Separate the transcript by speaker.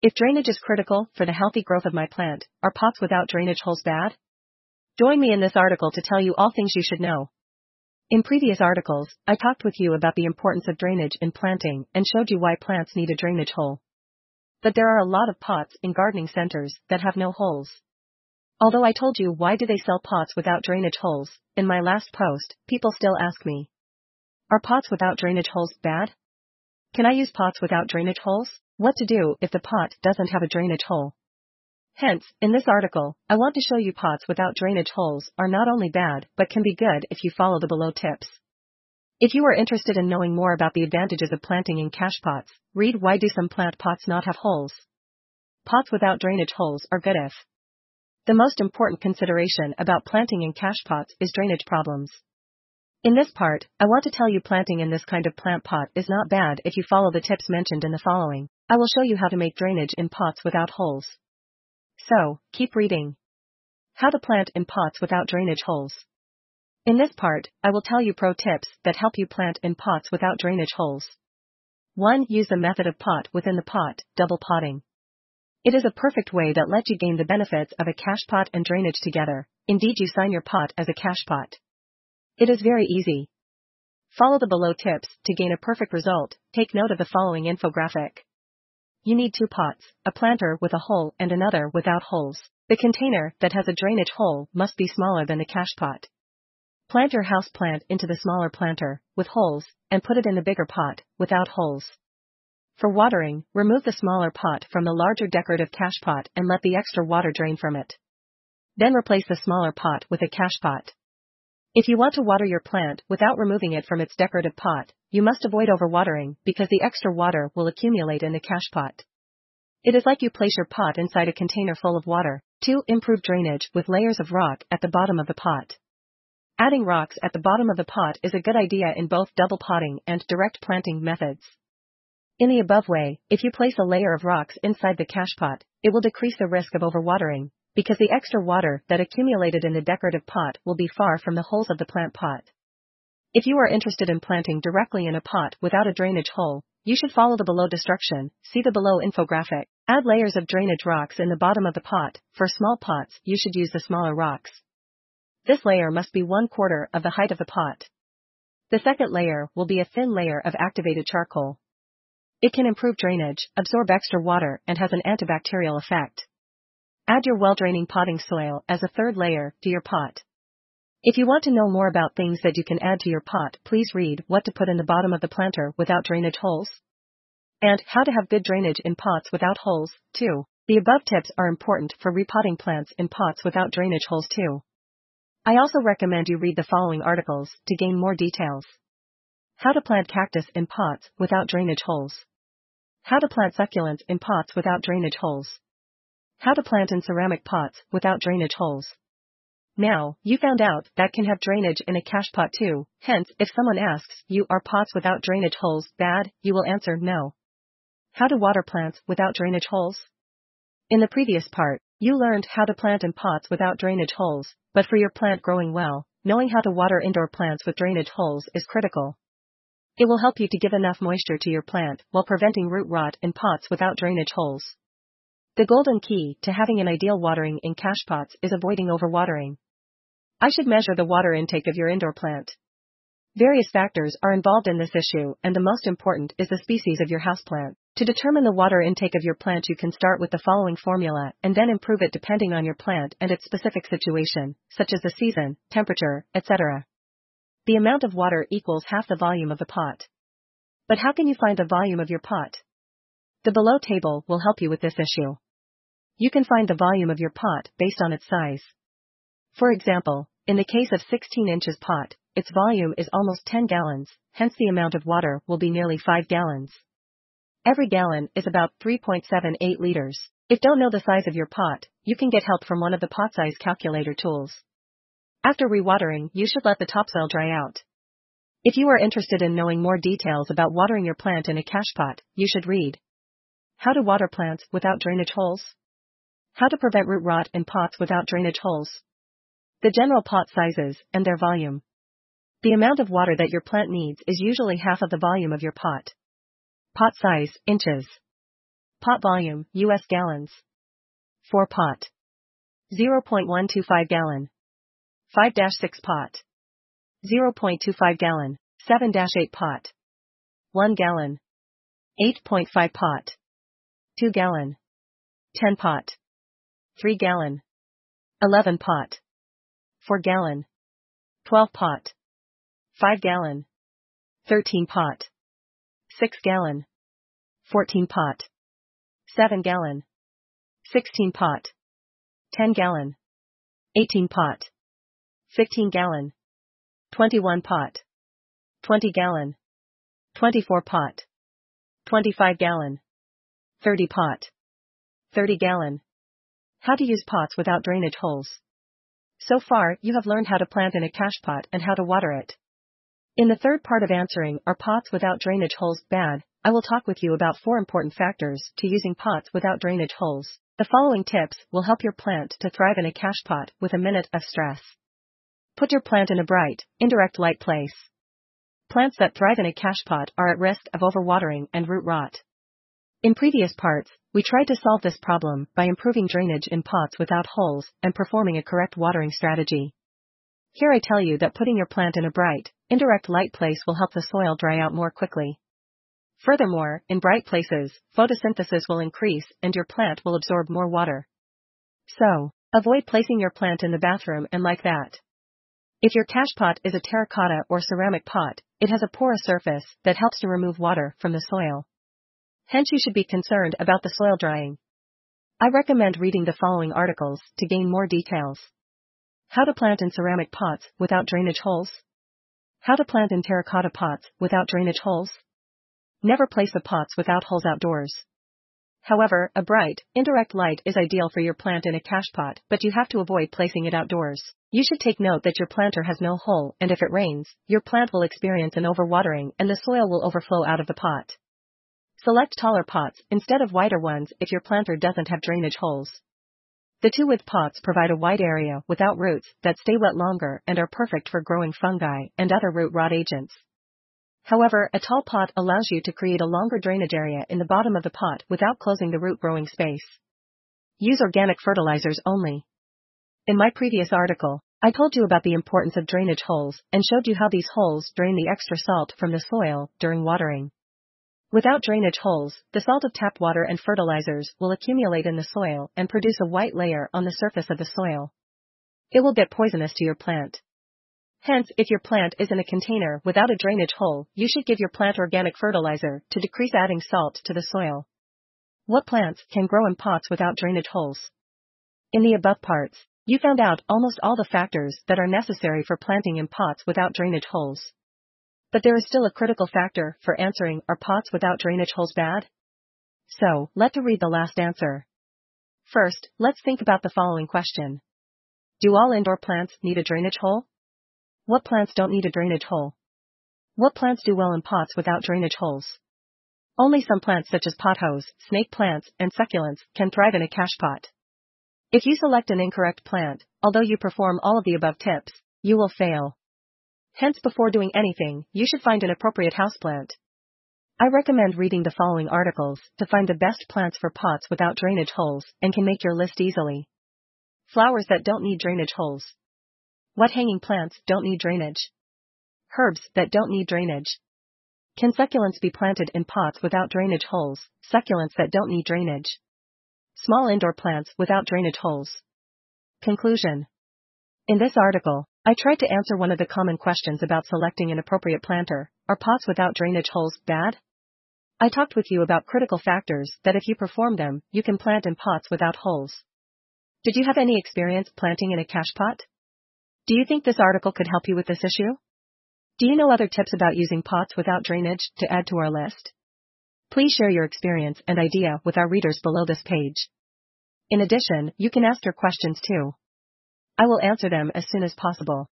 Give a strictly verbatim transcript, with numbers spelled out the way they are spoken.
Speaker 1: If drainage is critical for the healthy growth of my plant, are pots without drainage holes bad? Join me in this article to tell you all things you should know. In previous articles, I talked with you about the importance of drainage in planting and showed you why plants need a drainage hole. But there are a lot of pots in gardening centers that have no holes. Although I told you why do they sell pots without drainage holes, in my last post, people still ask me, are pots without drainage holes bad? Can I use pots without drainage holes? What to do if the pot doesn't have a drainage hole? Hence, in this article, I want to show you pots without drainage holes are not only bad but can be good if you follow the below tips. If you are interested in knowing more about the advantages of planting in cache pots, read Why Do Some Plant Pots Not Have Holes? Pots without drainage holes are good if. The most important consideration about planting in cache pots is drainage problems. In this part, I want to tell you planting in this kind of plant pot is not bad if you follow the tips mentioned in the following. I will show you how to make drainage in pots without holes. So, keep reading. How to plant in pots without drainage holes. In this part, I will tell you pro tips that help you plant in pots without drainage holes. one. Use the method of pot within the pot, double potting. It is a perfect way that lets you gain the benefits of a cache pot and drainage together. Indeed, you sign your pot as a cache pot. It is very easy. Follow the below tips to gain a perfect result. Take note of the following infographic. You need two pots, a planter with a hole and another without holes. The container that has a drainage hole must be smaller than the cache pot. Plant your house plant into the smaller planter, with holes, and put it in the bigger pot, without holes. For watering, remove the smaller pot from the larger decorative cache pot and let the extra water drain from it. Then replace the smaller pot with a cache pot. If you want to water your plant without removing it from its decorative pot, you must avoid overwatering because the extra water will accumulate in the cache pot. It is like you place your pot inside a container full of water. two. Improve drainage with layers of rock at the bottom of the pot. Adding rocks at the bottom of the pot is a good idea in both double potting and direct planting methods. In the above way, if you place a layer of rocks inside the cache pot, it will decrease the risk of overwatering, because the extra water that accumulated in the decorative pot will be far from the holes of the plant pot. If you are interested in planting directly in a pot without a drainage hole, you should follow the below instruction. See the below infographic. Add layers of drainage rocks in the bottom of the pot. For small pots, you should use the smaller rocks. This layer must be one quarter of the height of the pot. The second layer will be a thin layer of activated charcoal. It can improve drainage, absorb extra water, and has an antibacterial effect. Add your well-draining potting soil as a third layer to your pot. If you want to know more about things that you can add to your pot, please read What to Put in the Bottom of the Planter Without Drainage Holes and How to Have Good Drainage in Pots Without Holes, too. The above tips are important for repotting plants in pots without drainage holes too. I also recommend you read the following articles to gain more details. How to plant cactus in pots without drainage holes. How to plant succulents in pots without drainage holes. How to plant in ceramic pots without drainage holes. Now, you found out that can have drainage in a cache pot too. Hence, if someone asks you, are pots without drainage holes bad, you will answer no. How to water plants without drainage holes. In the previous part, you learned how to plant in pots without drainage holes, but for your plant growing well, knowing how to water indoor plants with drainage holes is critical. It will help you to give enough moisture to your plant while preventing root rot in pots without drainage holes. The golden key to having an ideal watering in cache pots is avoiding overwatering. I should measure the water intake of your indoor plant. Various factors are involved in this issue, and the most important is the species of your houseplant. To determine the water intake of your plant, you can start with the following formula and then improve it depending on your plant and its specific situation, such as the season, temperature, et cetera. The amount of water equals half the volume of the pot. But how can you find the volume of your pot? The below table will help you with this issue. You can find the volume of your pot based on its size. For example, in the case of sixteen inches pot, its volume is almost ten gallons, hence the amount of water will be nearly five gallons. Every gallon is about three point seven eight liters. If don't know the size of your pot, you can get help from one of the pot size calculator tools. After rewatering, you should let the topsoil dry out. If you are interested in knowing more details about watering your plant in a cache pot, you should read How to Water Plants Without Drainage Holes. How to Prevent Root Rot in Pots Without Drainage Holes. The general pot sizes and their volume. The amount of water that your plant needs is usually half of the volume of your pot. Pot size, inches. Pot volume, U S gallons. four pot. zero point one two five gallon. five six pot. zero point two five gallon. seven eight pot. one gallon. eight point five pot. two gallon. ten pot. three gallon. eleven pot. four gallon. twelve pot. five gallon. thirteen pot. six gallon. fourteen pot. seven gallon. sixteen pot. ten gallon. eighteen pot. fifteen gallon. twenty-one pot. twenty gallon. twenty-four pot. twenty-five gallon. thirty pot. thirty gallon. How to use pots without drainage holes. So far, you have learned how to plant in a cache pot and how to water it. In the third part of answering, are pots without drainage holes bad? I will talk with you about four important factors to using pots without drainage holes. The following tips will help your plant to thrive in a cache pot with a minute of stress. Put your plant in a bright, indirect light place. Plants that thrive in a cache pot are at risk of overwatering and root rot. In previous parts, we tried to solve this problem by improving drainage in pots without holes and performing a correct watering strategy. Here I tell you that putting your plant in a bright, indirect light place will help the soil dry out more quickly. Furthermore, in bright places, photosynthesis will increase and your plant will absorb more water. So, avoid placing your plant in the bathroom and like that. If your cache pot is a terracotta or ceramic pot, it has a porous surface that helps to remove water from the soil. Hence you should be concerned about the soil drying. I recommend reading the following articles to gain more details. How to plant in ceramic pots without drainage holes. How to plant in terracotta pots without drainage holes. Never place the pots without holes outdoors. However, a bright, indirect light is ideal for your plant in a cache pot, but you have to avoid placing it outdoors. You should take note that your planter has no hole, and if it rains, your plant will experience an overwatering and the soil will overflow out of the pot. Select taller pots instead of wider ones if your planter doesn't have drainage holes. The two-width pots provide a wide area without roots that stay wet longer and are perfect for growing fungi and other root rot agents. However, a tall pot allows you to create a longer drainage area in the bottom of the pot without closing the root growing space. Use organic fertilizers only. In my previous article, I told you about the importance of drainage holes and showed you how these holes drain the extra salt from the soil during watering. Without drainage holes, the salt of tap water and fertilizers will accumulate in the soil and produce a white layer on the surface of the soil. It will get poisonous to your plant. Hence, if your plant is in a container without a drainage hole, you should give your plant organic fertilizer to decrease adding salt to the soil. What plants can grow in pots without drainage holes? In the above parts, you found out almost all the factors that are necessary for planting in pots without drainage holes. But there is still a critical factor for answering, are pots without drainage holes bad? So, let's read the last answer. First, let's think about the following question. Do all indoor plants need a drainage hole? What plants don't need a drainage hole? What plants do well in pots without drainage holes? Only some plants such as pothos, snake plants, and succulents can thrive in a cache pot. If you select an incorrect plant, although you perform all of the above tips, you will fail. Hence, before doing anything, you should find an appropriate houseplant. I recommend reading the following articles to find the best plants for pots without drainage holes and can make your list easily. Flowers that don't need drainage holes. What hanging plants don't need drainage? Herbs that don't need drainage. Can succulents be planted in pots without drainage holes? Succulents that don't need drainage. Small indoor plants without drainage holes. Conclusion. In this article, I tried to answer one of the common questions about selecting an appropriate planter. Are pots without drainage holes bad? I talked with you about critical factors that if you perform them, you can plant in pots without holes. Did you have any experience planting in a cache pot? Do you think this article could help you with this issue? Do you know other tips about using pots without drainage to add to our list? Please share your experience and idea with our readers below this page. In addition, you can ask your questions too. I will answer them as soon as possible.